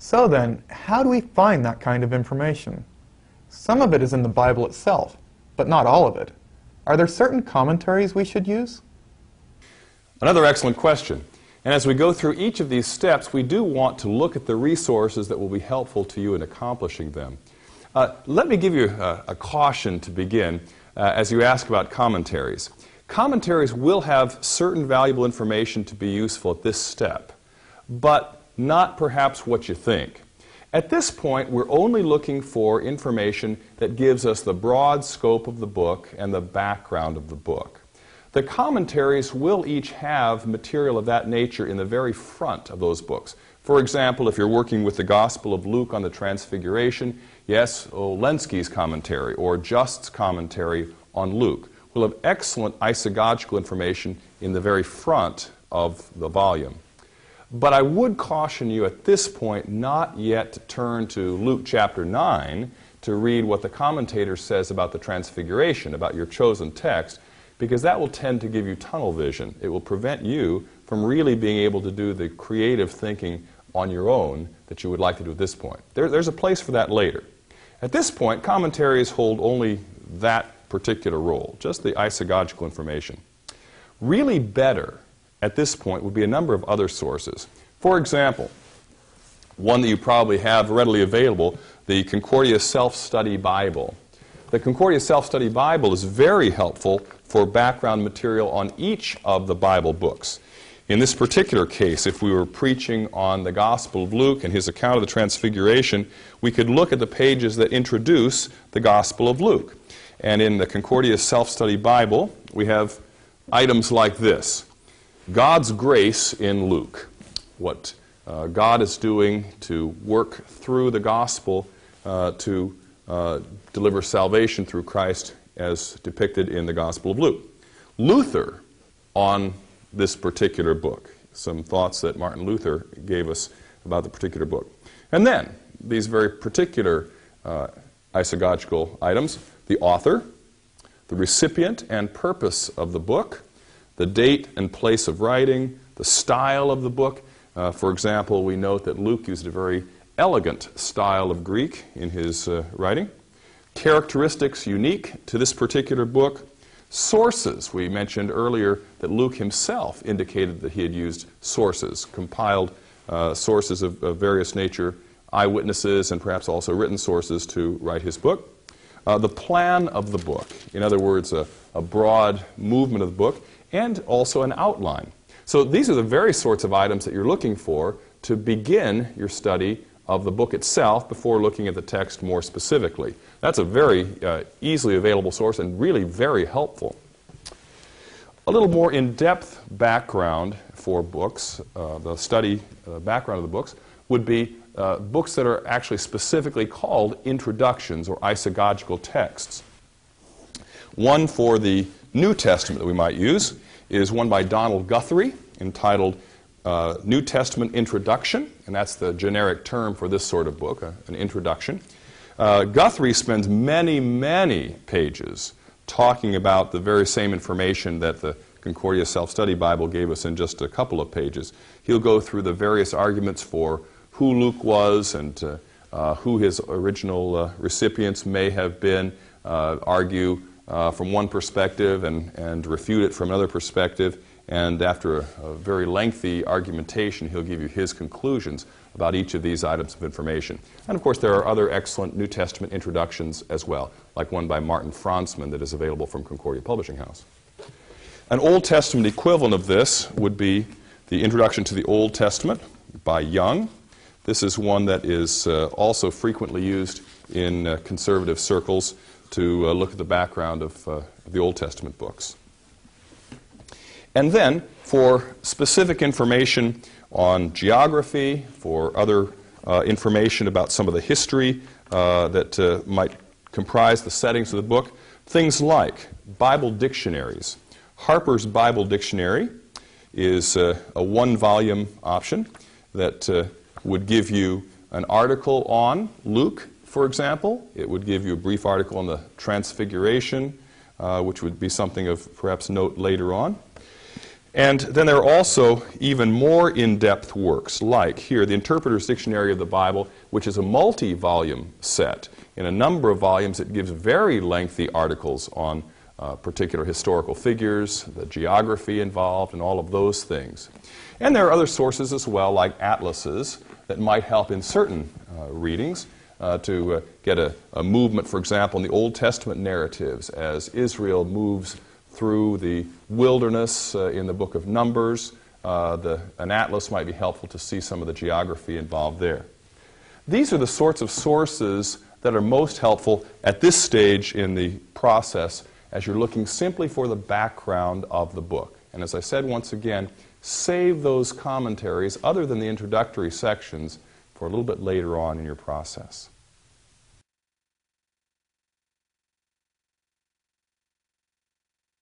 So then, how do we find that kind of information? Some of it is in the Bible itself, but not all of it. Are there certain commentaries we should use? Another excellent question. And as we go through each of these steps, we do want to look at the resources that will be helpful to you in accomplishing them. Let me give you a caution to begin as you ask about commentaries. Commentaries will have certain valuable information to be useful at this step, but not perhaps what you think. At this point, we're only looking for information that gives us the broad scope of the book and the background of the book. The commentaries will each have material of that nature in the very front of those books. For example, if you're working with the Gospel of Luke on the Transfiguration, yes, Olenski's commentary or Just's commentary on Luke will have excellent isagogical information in the very front of the volume. But I would caution you at this point not yet to turn to Luke chapter 9 to read what the commentator says about the Transfiguration, about your chosen text, because that will tend to give you tunnel vision. It will prevent you from really being able to do the creative thinking on your own that you would like to do at this point. There's a place for that later. At this point, commentaries hold only that particular role, just the isagogical information. Really better at this point would be a number of other sources. For example, one that you probably have readily available, the Concordia Self-Study Bible. The Concordia Self-Study Bible is very helpful for background material on each of the Bible books. In this particular case, if we were preaching on the Gospel of Luke and his account of the Transfiguration, we could look at the pages that introduce the Gospel of Luke. And in the Concordia Self-Study Bible, we have items like this. God's grace in Luke. What God is doing to work through the Gospel to deliver salvation through Christ as depicted in the Gospel of Luke. Luther on this particular book. Some thoughts that Martin Luther gave us about the particular book. And then, these very particular isagogical items, the author, the recipient and purpose of the book, the date and place of writing, the style of the book. For example, we note that Luke used a very elegant style of Greek in his writing. Characteristics unique to this particular book. Sources. We mentioned earlier that Luke himself indicated that he had used sources, compiled sources of various nature, eyewitnesses, and perhaps also written sources to write his book. The plan of the book. In other words, a broad movement of the book, and also an outline. So these are the very sorts of items that you're looking for to begin your study of the book itself before looking at the text more specifically. That's a very easily available source and really very helpful. A little more in-depth background for books, the study background of the books, would be books that are actually specifically called introductions or isagogical texts. One for the New Testament that we might use is one by Donald Guthrie entitled New Testament Introduction, and that's the generic term for this sort of book, an introduction. Guthrie spends many, many pages talking about the very same information that the Concordia Self-Study Bible gave us in just a couple of pages. He'll go through the various arguments for who Luke was and who his original recipients may have been, argue from one perspective and refute it from another perspective. And after a very lengthy argumentation, he'll give you his conclusions about each of these items of information. And of course, there are other excellent New Testament introductions as well, like one by Martin Franzmann that is available from Concordia Publishing House. An Old Testament equivalent of this would be the Introduction to the Old Testament by Young. This is one that is also frequently used in conservative circles to look at the background of the Old Testament books. And then, for specific information on geography, for other information about some of the history that might comprise the settings of the book, things like Bible dictionaries. Harper's Bible Dictionary is a one-volume option that would give you an article on Luke, for example. It would give you a brief article on the Transfiguration, which would be something of perhaps note later on. And then there are also even more in-depth works, like here, the Interpreter's Dictionary of the Bible, which is a multi-volume set. In a number of volumes, it gives very lengthy articles on particular historical figures, the geography involved, and all of those things. And there are other sources as well, like atlases, that might help in certain readings to get a movement, for example, in the Old Testament narratives as Israel moves through the wilderness in the book of Numbers. An atlas might be helpful to see some of the geography involved there. These are the sorts of sources that are most helpful at this stage in the process as you're looking simply for the background of the book. And as I said once again, save those commentaries, other than the introductory sections, for a little bit later on in your process.